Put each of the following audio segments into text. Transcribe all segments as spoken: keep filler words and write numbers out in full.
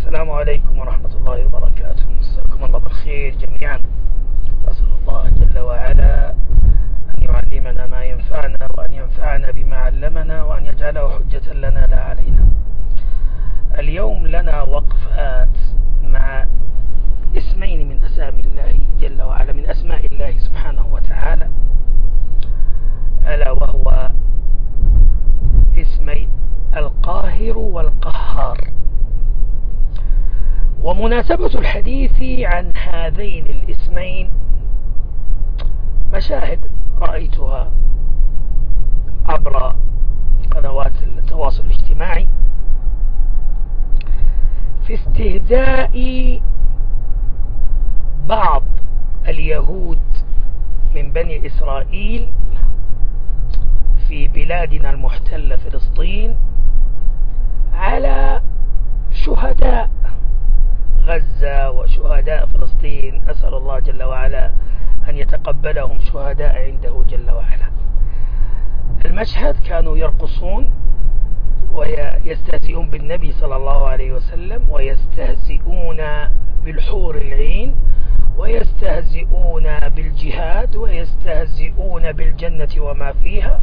السلام عليكم ورحمة الله وبركاته. مساكم الله بالخير جميعا. أسأل الله جل وعلا أن يعلمنا ما ينفعنا وأن ينفعنا بما علمنا وأن يجعله حجة لنا لا علينا. اليوم لنا وقفات مع اسمين من أسامي الله جل وعلا، من أسماء الله سبحانه وتعالى، ألا وهو اسمي القاهر والقهار. ومناسبة الحديث عن هذين الاسمين مشاهد رأيتها عبر قنوات التواصل الاجتماعي في استهزاء بعض اليهود من بني إسرائيل في بلادنا المحتلة فلسطين على شهداء غزة وشهداء فلسطين. أسأل الله جل وعلا أن يتقبلهم شهداء عنده جل وعلا. المشهد كانوا يرقصون ويستهزئون بالنبي صلى الله عليه وسلم، ويستهزئون بالحور العين، ويستهزئون بالجهاد، ويستهزئون بالجنة وما فيها،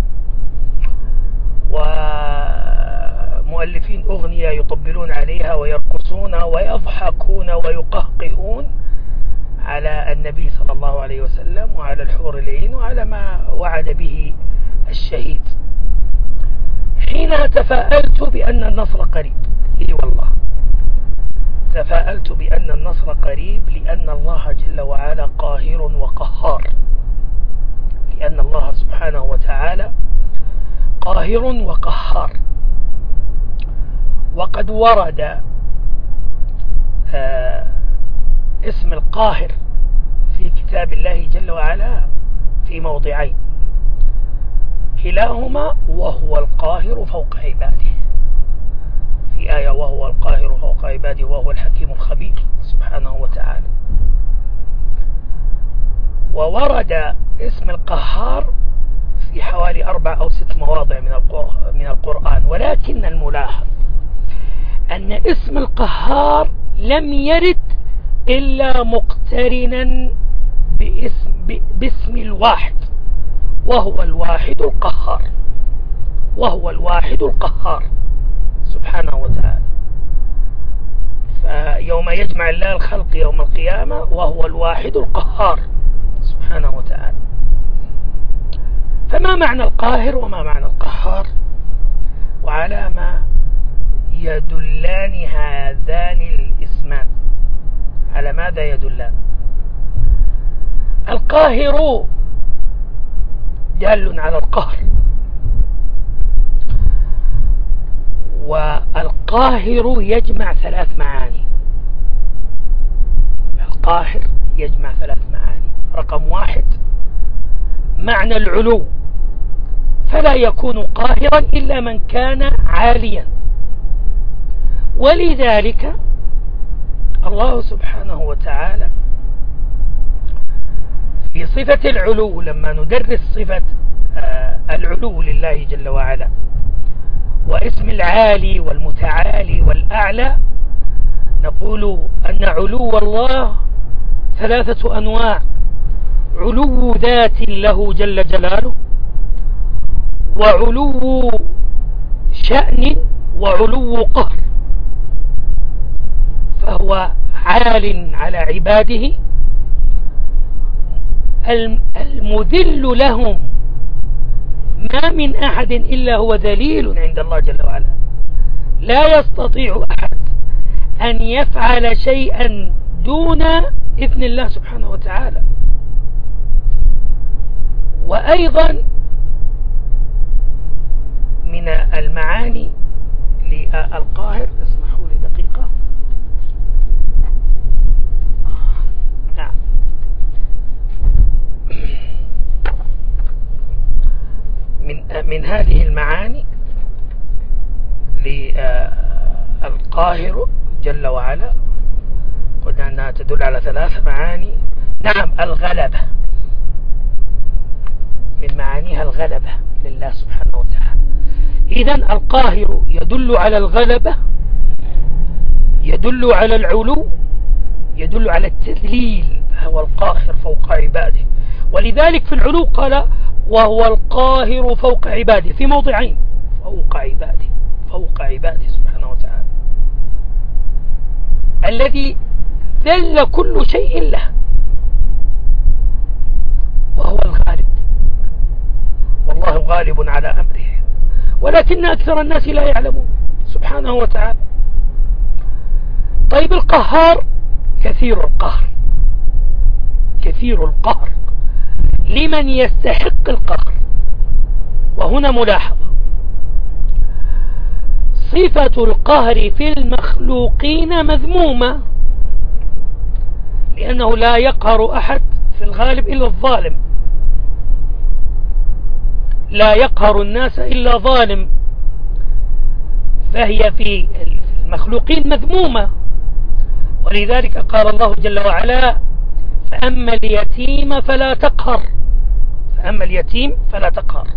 ومؤلفين أغنية يطبلون عليها ويرقصون ويضحكون ويقهقهون على النبي صلى الله عليه وسلم وعلى الحور العين وعلى ما وعد به الشهيد. حينها تفاءلت بأن النصر قريب. إي والله تفاءلت بأن النصر قريب، لأن الله جل وعلا قاهر وقهار، لأن الله سبحانه وتعالى قاهر وقهار. وقد ورد آه اسم القاهر في كتاب الله جل وعلا في موضعين، كلاهما وهو القاهر فوق عباده. في آية وهو القاهر فوق عباده وهو الحكيم الخبير سبحانه وتعالى. وورد اسم القهار في حوالي أربع أو ست مواضع من القرآن، ولكن الملاحظ أن اسم القهار لم يرد إلا مقترنا باسم, باسم الواحد، وهو الواحد القهار، وهو الواحد القهار سبحانه وتعالى. فيوم يجمع الله الخلق يوم القيامة وهو الواحد القهار سبحانه وتعالى. فما معنى القاهر وما معنى القهار، وعلى ما يدلان هذان الاسمان؟ على ماذا يدلان؟ القاهر دال على القهر، والقاهر يجمع ثلاث معاني. القاهر يجمع ثلاث معاني. رقم واحد معنى العلو، فلا يكون قاهرا إلا من كان عاليا، ولذلك الله سبحانه وتعالى في صفة العلو، لما ندرس صفة العلو لله جل وعلا واسم العالي والمتعالي والأعلى، نقول أن علو الله ثلاثة أنواع: علو ذات له جل جلاله، وعلو شأن، وعلو قهر. فهو عال على عباده، المذل لهم، ما من أحد إلا هو ذليل عند الله جل وعلا. لا يستطيع أحد أن يفعل شيئا دون إذن الله سبحانه وتعالى. وأيضا من المعاني للقاهر، اسمحوا لي دقيقة. نعم. من من هذه المعاني للقاهر جل وعلا، قلنا أنها تدل على ثلاث معاني. نعم، الغلبة، من معانيها الغلبة لله سبحانه وتعالى. إذن القاهر يدل على الغلبة، يدل على العلو، يدل على التذليل، هو القاهر فوق عباده. ولذلك في العلو قال وهو القاهر فوق عباده في موضعين، فوق عباده، فوق عباده سبحانه وتعالى، الذي ذل كل شيء له، وهو الغالب، والله غالب على أمره، ولكن أكثر الناس لا يعلمون سبحانه وتعالى. طيب القهار كثير القهر، كثير القهر لمن يستحق القهر. وهنا ملاحظة، صفة القهر في المخلوقين مذمومة، لأنه لا يقهر أحد في الغالب إلا الظالم، لا يقهر الناس إلا ظالم، فهي في المخلوقين مذمومة. ولذلك قال الله جل وعلا فأما اليتيم فلا تقهر، فأما اليتيم فلا تقهر.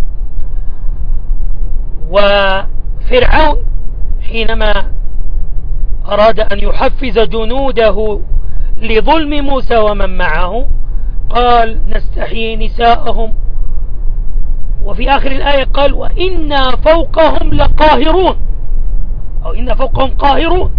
وفرعون حينما أراد أن يحفز جنوده لظلم موسى ومن معه قال نستحيي نساءهم، وفي آخر الآية قال وإنا فوقهم لقاهرون، أو إنا فوقهم قاهرون.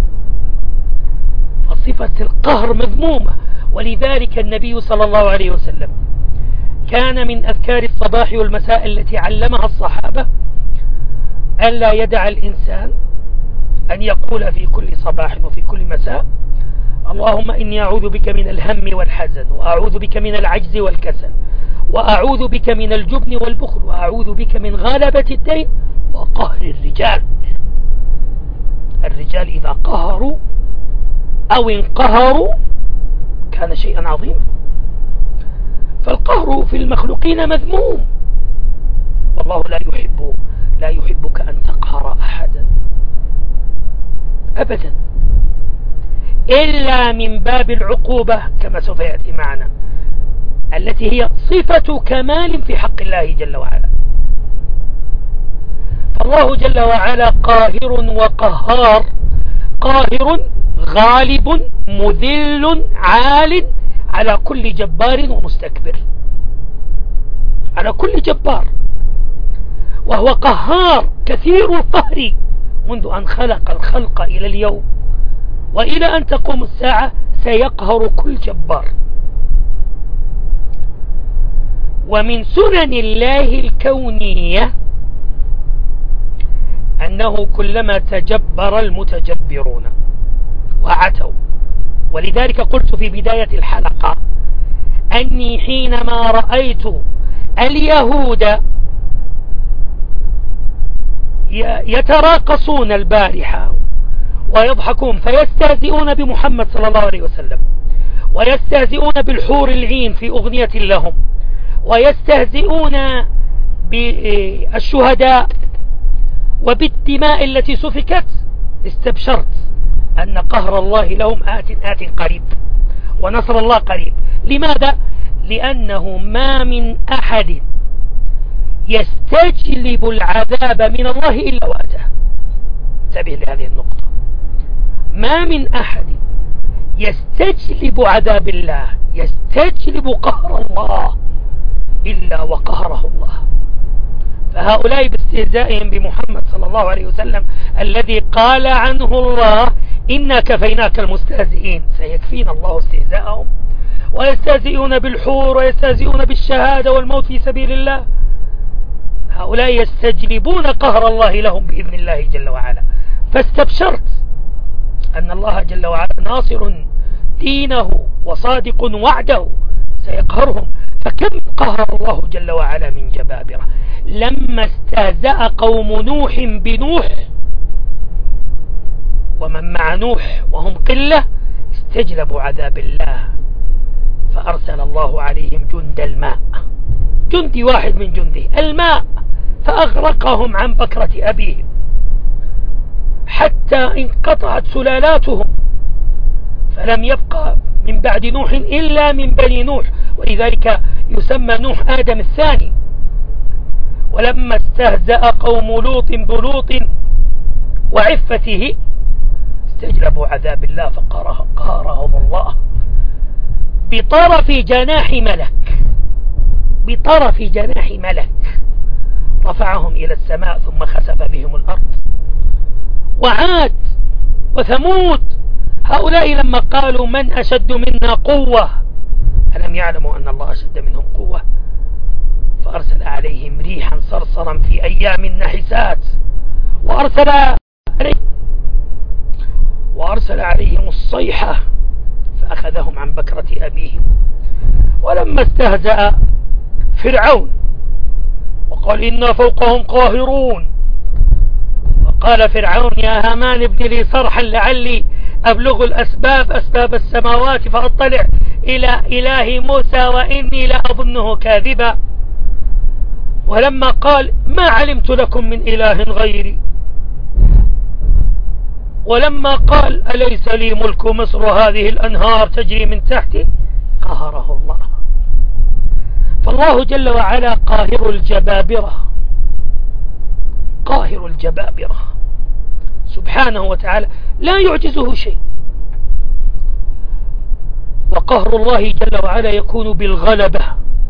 فصفة القهر مذمومة. ولذلك النبي صلى الله عليه وسلم كان من أذكار الصباح والمساء التي علمها الصحابة ألا يدع الإنسان أن يقول في كل صباح وفي كل مساء اللهم إني أعوذ بك من الهم والحزن، وأعوذ بك من العجز والكسل، وأعوذ بك من الجبن والبخل، وأعوذ بك من غلبة الدين وقهر الرجال. الرجال إذا قهروا أو انقهروا كان شيئا عظيما. فالقهر في المخلوقين مذموم، والله لا يحب لا يحبك أن تقهر أحدا أبدا، إلا من باب العقوبة كما سوف يأتي معنا، التي هي صفة كمال في حق الله جل وعلا. فالله جل وعلا قاهر وقهار، قاهر غالب مذل عال على كل جبار ومستكبر، على كل جبار، وهو قهار كثير القهر منذ أن خلق الخلق إلى اليوم، وإلى أن تقوم الساعة سيقهر كل جبار. ومن سنن الله الكونية أنه كلما تجبر المتجبرون وعتوا، ولذلك قلت في بداية الحلقة أني حينما رأيت اليهود يتراقصون البارحة ويضحكون فيستهزئون بمحمد صلى الله عليه وسلم، ويستهزئون بالحور العين في أغنية لهم، ويستهزئون بالشهداء وبالدماء التي سفكت، استبشرت أن قهر الله لهم آت آت قريب، ونصر الله قريب. لماذا؟ لأنه ما من أحد يستجلب العذاب من الله إلا وأتاه. انتبه لهذه النقطة، ما من أحد يستجلب عذاب الله، يستجلب قهر الله إلا وقهره الله. فهؤلاء باستهزائهم بمحمد صلى الله عليه وسلم الذي قال عنه الله إنا كفيناك المستهزئين، سيكفينا الله استهزاءهم، ويستهزئون بالحور ويستهزئون بالشهادة والموت في سبيل الله. هؤلاء يستجلبون قهر الله لهم بإذن الله جل وعلا. فاستبشرت أن الله جل وعلا ناصر دينه وصادق وعده سيقهرهم. فكم قهر الله جل وعلا من جبابرة. لما استهزأ قوم نوح بنوح ومن مع نوح وهم قلة استجلبوا عذاب الله، فأرسل الله عليهم جند الماء، جندي واحد من جنده الماء، فأغرقهم عن بكرة أبيهم حتى انقطعت سلالاتهم، فلم يبقى من بعد نوح إلا من بني نوح، ولذلك يسمى نوح آدم الثاني. ولما استهزأ قوم لوط بلوط وعفته استجلبوا عذاب الله فقهرهم الله بطرف جناح ملك، بطرف جناح ملك رفعهم إلى السماء ثم خسف بهم الأرض. وعاد وثمود هؤلاء لما قالوا من أشد منا قوة ألم يعلموا أن الله أشد منهم قوة، فأرسل عليهم ريحا صرصرا في أيام نحسات وأرسل عليهم, وأرسل عليهم الصيحة فأخذهم عن بكرة أبيهم. ولما استهزأ فرعون وقال إنا فوقهم قاهرون، وقال فرعون يا هامان ابن لي صرحا لعلي أبلغ الأسباب أسباب السماوات فأطلع إلى إله موسى وإني لأظنه كاذبا. ولما قال ما علمت لكم من إله غيري، ولما قال أليس لي ملك مصر هذه الأنهار تجري من تحتي، قهره الله. فالله جل وعلا قاهر الجبابرة، قاهر الجبابرة سبحانه وتعالى لا يعجزه شيء. وقهر الله جل وعلا يكون بالغلبة،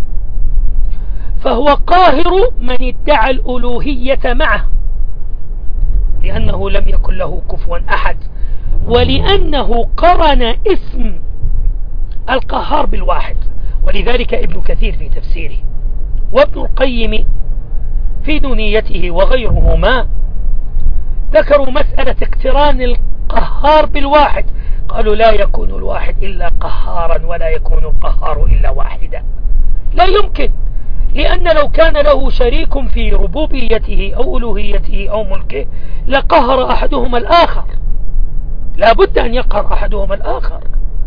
فهو قاهر من ادعى الألوهية معه، لأنه لم يكن له كفوا أحد، ولأنه قرن اسم القهار بالواحد. ولذلك ابن كثير في تفسيره وابن القيم في دنيته وغيرهما ذكروا مسألة اقتران القهار بالواحد، قالوا لا يكون الواحد إلا قهارا ولا يكون القهار إلا واحدا، لا يمكن، لأن لو كان له شريك في ربوبيته أو ألوهيته أو ملكه لقهر أحدهما الآخر، لا بد أن يقهر أحدهما الآخر.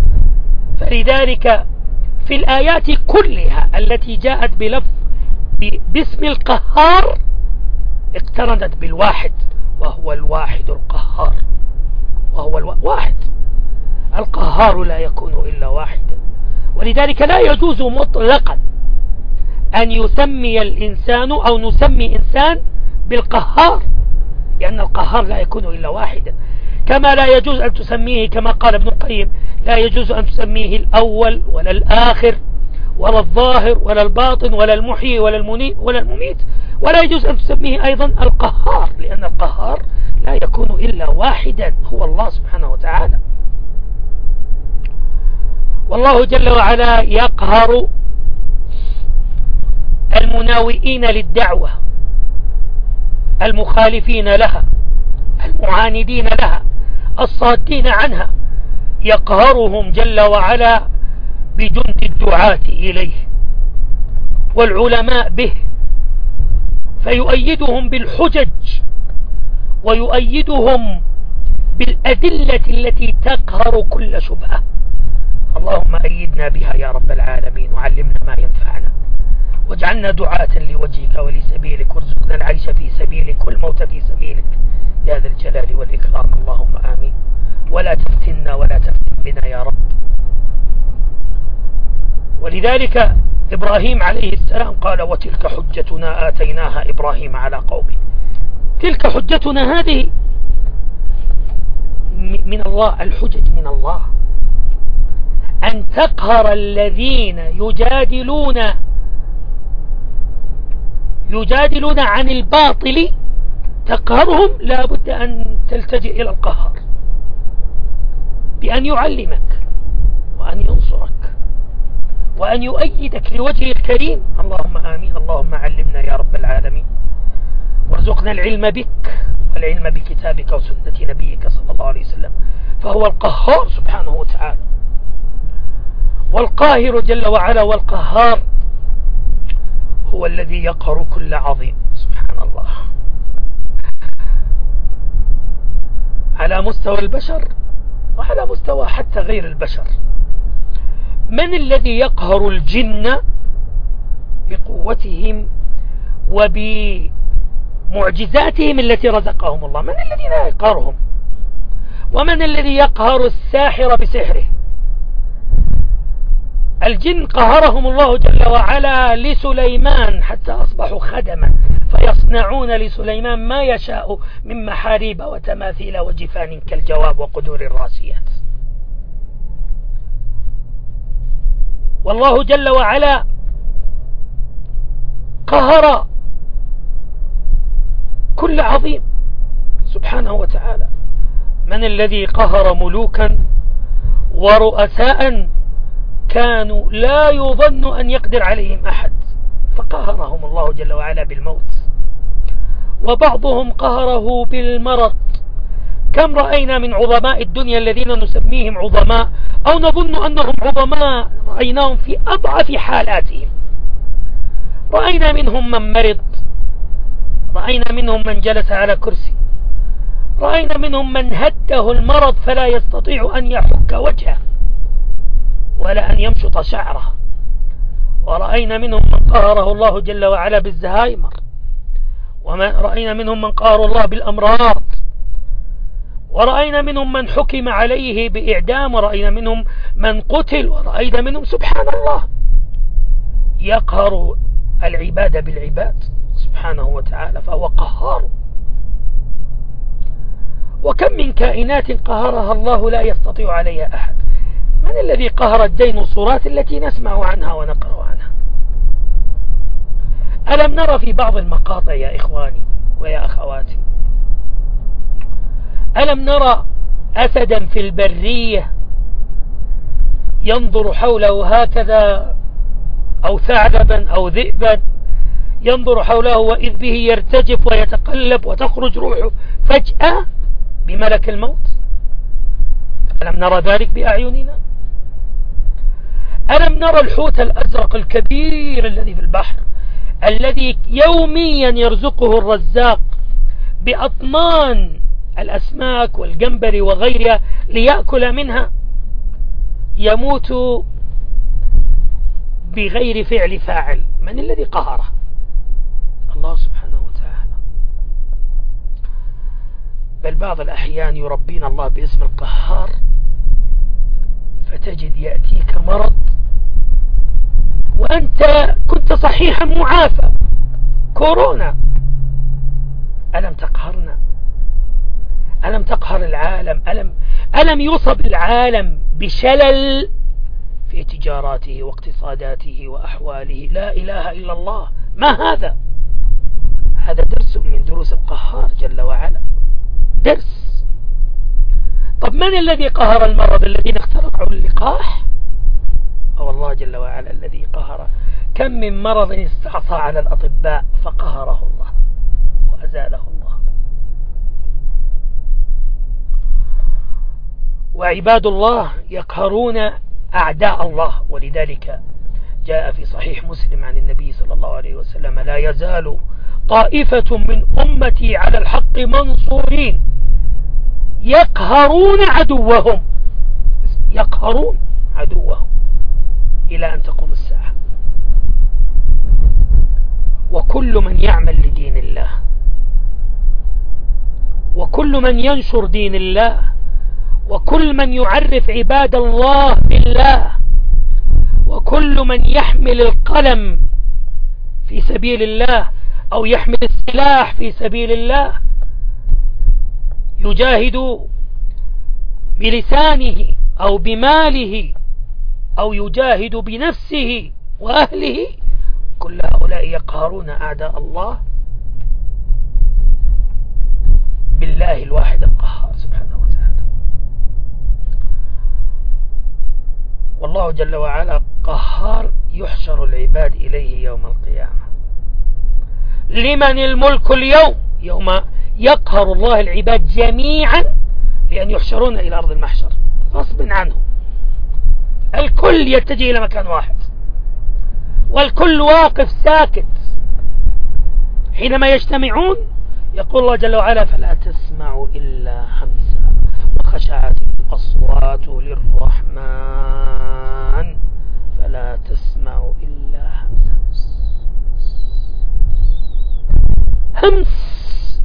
فلذلك في الآيات كلها التي جاءت بلفظ باسم القهار اقترنت بالواحد، وهو الواحد القهار، وهو الواحد القهار لا يكون إلا واحدا. ولذلك لا يجوز مطلقا أن يسمي الإنسان أو نسمي إنسان بالقهار، لأن القهار لا يكون إلا واحدا، كما لا يجوز أن تسميه كما قال ابن القيم لا يجوز أن تسميه الأول ولا الآخر ولا الظاهر ولا الباطن ولا المحيي ولا المنيت ولا المميت، ولا يجوز أن تسميه أيضا القهار، لأن القهار لا يكون إلا واحدا هو الله سبحانه وتعالى. والله جل وعلا يقهر المناوئين للدعوة المخالفين لها المعاندين لها الصادين عنها، يقهرهم جل وعلا بجند الدعاة إليه والعلماء به، فيؤيدهم بالحجج ويؤيدهم بالأدلة التي تقهر كل شبهة. اللهم أيدنا بها يا رب العالمين، وعلمنا ما ينفعنا، واجعلنا دعاة لوجهك ولسبيلك، وارزقنا العيش في سبيلك والموت في سبيلك يا ذا الجلال والإكرام، اللهم آمين. ولا تفتنا ولا تفتن بنا يا رب. ولذلك إبراهيم عليه السلام قال وتلك حجتنا آتيناها إبراهيم على قومه. تلك حجتنا هذه من الله، الحجج من الله، أن تقهر الذين يجادلون يجادلون عن الباطل، تقهرهم لا بد أن تلتجئ إلى القهار بأن يعلمك وأن ينصرك وأن يؤيدك لوجه الكريم. اللهم آمين. اللهم علمنا يا رب العالمين، وارزقنا العلم بك والعلم بكتابك وسنة نبيك صلى الله عليه وسلم، فهو القهار سبحانه وتعالى. والقاهر جل وعلا والقهار هو الذي يقهر كل عظيم سبحان الله، على مستوى البشر وعلى مستوى حتى غير البشر. من الذي يقهر الجن بقوتهم وبمعجزاتهم التي رزقهم الله؟ من الذي لا يقهرهم؟ ومن الذي يقهر الساحر بسحره؟ الجن قهرهم الله جل وعلا لسليمان حتى أصبحوا خدما، فيصنعون لسليمان ما يشاء من محاريب وتماثيل وجفان كالجواب وقدور الراسيات. والله جل وعلا قهر كل عظيم سبحانه وتعالى. من الذي قهر ملوكا ورؤساء كانوا لا يظن أن يقدر عليهم أحد، فقهرهم الله جل وعلا بالموت، وبعضهم قهره بالمرض. كم رأينا من عظماء الدنيا الذين نسميهم عظماء أو نظن أنهم عظماء، رأيناهم في أضعف حالاتهم. رأينا منهم من مرض، رأينا منهم من جلس على كرسي، رأينا منهم من هده المرض فلا يستطيع أن يحك وجهه ولا أن يمشط شعره، ورأينا منهم من قهره الله جل وعلا بالزهايمر، ورأينا منهم من قهر الله بالأمراض، ورأينا منهم من حكم عليه بإعدام، ورأينا منهم من قتل، ورأينا منهم سبحان الله يقهر العباد بالعباد سبحانه وتعالى، فهو قهار. وكم من كائنات قهرها الله لا يستطيع عليها أحد. من الذي قهر الديناصورات التي نسمع عنها ونقرأ عنها؟ ألم نرى في بعض المقاطع يا إخواني ويا أخواتي، ألم نرى أسدا في البرية ينظر حوله هكذا، أو ثعلبا أو ذئبا ينظر حوله وإذ به يرتجف ويتقلب وتخرج روحه فجأة بملك الموت؟ ألم نرى ذلك بأعيننا؟ ألم نرى الحوت الأزرق الكبير الذي في البحر الذي يوميا يرزقه الرزاق بأطنان الأسماك والجمبري وغيرها ليأكل منها، يموت بغير فعل فاعل؟ من الذي قهره؟ الله سبحانه وتعالى. بل بعض الأحيان يربينا الله باسم القهار، فتجد يأتيك مرض وأنت كنت صحيحا معافى، كورونا، ألم تقهرنا؟ ألم تقهر العالم؟ ألم, ألم يصب العالم بشلل في تجاراته واقتصاداته وأحواله؟ لا إله إلا الله. ما هذا؟ هذا درس من دروس القهار جل وعلا، درس. طب من الذي قهر المرض؟ الذين اخترعوا اللقاح؟ أو الله جل وعلا الذي قهر؟ كم من مرض استعصى على الأطباء فقهره الله وأزاله الله. وعباد الله يقهرون أعداء الله، ولذلك جاء في صحيح مسلم عن النبي صلى الله عليه وسلم: لا يزال طائفة من أمتي على الحق منصورين يقهرون عدوهم، يقهرون عدوهم إلى أن تقوم الساعة. وكل من يعمل لدين الله، وكل من ينشر دين الله، وكل من يعرف عباد الله بالله، وكل من يحمل القلم في سبيل الله أو يحمل السلاح في سبيل الله، يجاهد بلسانه أو بماله أو يجاهد بنفسه وأهله، كل هؤلاء يقهرون أعداء الله بالله الواحد القهار سبحانه وتعالى. والله جل وعلا قهار يحشر العباد إليه يوم القيامة. لمن الملك اليوم؟ يوم يقهر الله العباد جميعا بأن يحشرون إلى أرض المحشر غصب عنه. الكل يتجه إلى مكان واحد، والكل واقف ساكت. حينما يجتمعون يقول الله جل وعلا: فلا تسمع إلا همسا وخشعت الأصوات للرحمن فلا تسمع إلا همسا. همس.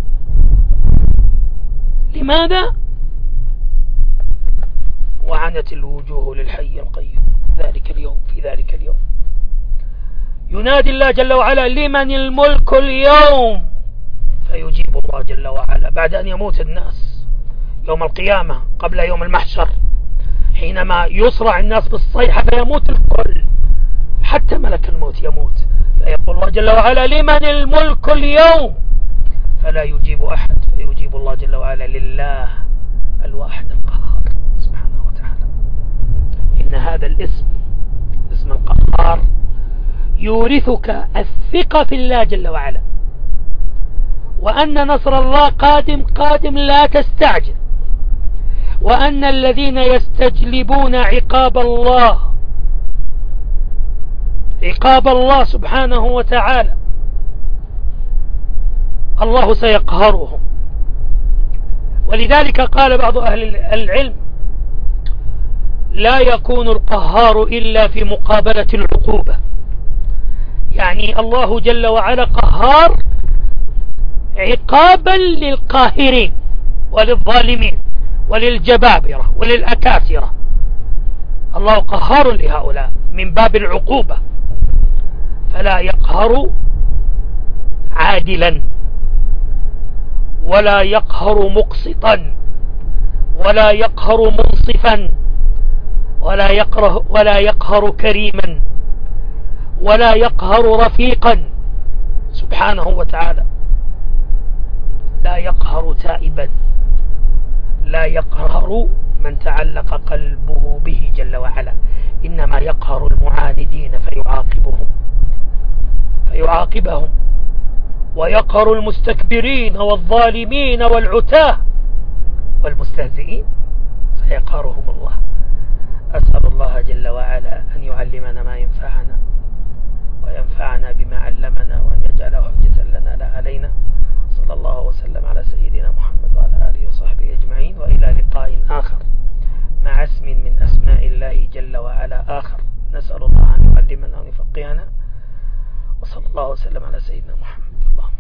لماذا؟ وعنت الوجوه للحي القيوم ذلك اليوم في ذلك اليوم. ينادي الله جل وعلا لمن الملك اليوم، فيجيب الله جل وعلا بعد أن يموت الناس يوم القيامة قبل يوم المحشر، حينما يصرع الناس بالصيحة فيموت الكل حتى ملك الموت يموت، فيقول الله جل وعلا لمن الملك اليوم، فلا يجيب أحد، فيجيب الله جل وعلا لله الواحد القهار سبحانه وتعالى. إن هذا الاسم، اسم القهار، يورثك الثقة في الله جل وعلا، وأن نصر الله قادم قادم لا تستعجل، وأن الذين يستجلبون عقاب الله عقاب الله سبحانه وتعالى الله سيقهرهم. ولذلك قال بعض أهل العلم لا يكون القهار إلا في مقابلة العقوبة، يعني الله جل وعلا قهار عقابا للقاهرين وللظالمين وللجبابرة وللأكاسرة، الله قهار لهؤلاء من باب العقوبة، فلا يقهر عادلا ولا يقهر مقسطا ولا يقهر منصفا ولا يقهر, ولا يقهر كريما ولا يقهر رفيقا سبحانه وتعالى، لا يقهر تائبا، لا يقهر من تعلق قلبه به جل وعلا، إنما يقهر المعاندين فيعاقبهم فيعاقبهم ويقهر المستكبرين والظالمين والعتاه والمستهزئين فيقهرهم الله. أسأل الله جل وعلا أن يعلمنا ما ينفعنا وينفعنا بما علمنا، وأن يجعله حجة لنا لا علينا. صلى الله وسلم على سيدنا محمد وعلى آله وصحبه أجمعين، وإلى لقاء آخر مع اسم من أسماء الله جل وعلا آخر. نسأل الله أن يعلمنا ويفقهنا، وصلى الله وسلم على سيدنا محمد. اللهم